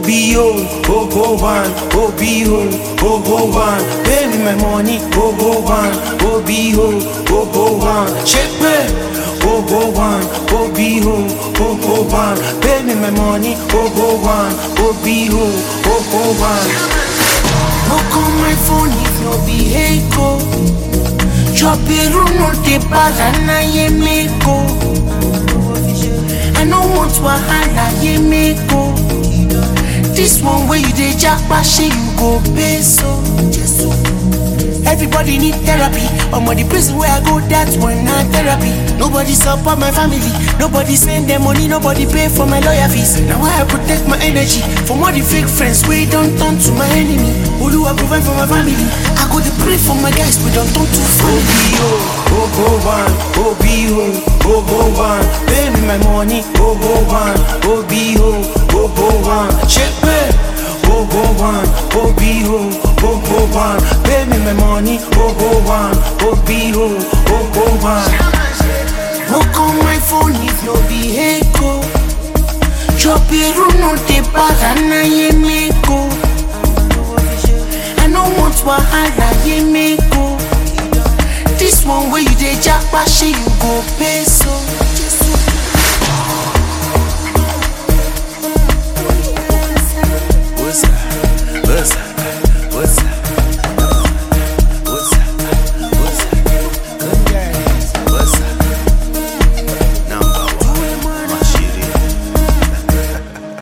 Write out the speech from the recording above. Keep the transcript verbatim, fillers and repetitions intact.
B O, oh oh one, oh B O, oh oh one. Pay me my money, oh oh one, oh B O, oh oh one. Check me, oh oh one, oh B O, oh oh one. Pay me my money, oh oh one, oh B O, oh oh one. Look on my phone if no be Heiko. Drop a room on the bar and I am Meko. I don't want wahala, ye Meko. This one where you dey jackpot, you go pay so. Everybody need therapy. I'm on the prison where I go, that's one not therapy. Nobody support my family, nobody send them money, nobody pay for my lawyer fees. Now I protect my energy from all the fake friends we don't turn to my enemy. Who do I provide for my family? I go to pray for my guys, we don't turn to family. Oh oh one, oh B O, oh oh one. Pay me my money, oh oh one, oh B O, oh oh one. Check me, oh oh one, oh B O, oh oh one. Pay me my money, oh oh one, oh B O, oh oh one. Look on my phone if no be Heiko. Drop a room on the bar and I am Meko. I don't want wahala, ye Meko. This one where you dey jackpot, you go pay so.